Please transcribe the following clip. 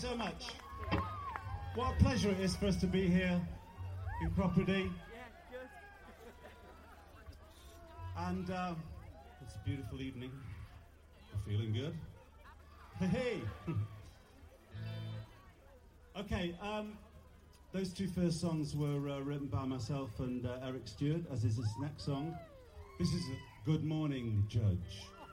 so much. What a pleasure it is for us to be here in Property. And it's a beautiful evening. We're feeling good. Hey! Okay, those two first songs were written by myself and Eric Stewart, as is this next song. This is Good Morning, Judge.